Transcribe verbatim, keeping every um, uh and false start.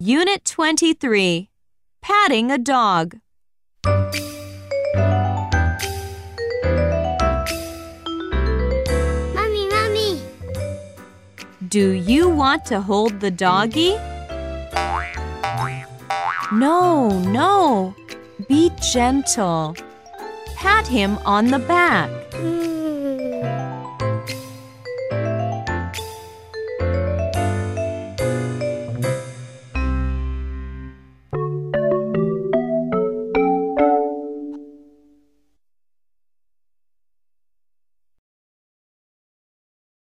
Unit twenty-three. Patting a dog. Mommy, Mommy. Do you want to hold the doggy? No, no. Be gentle. Pat him on the back. Mm.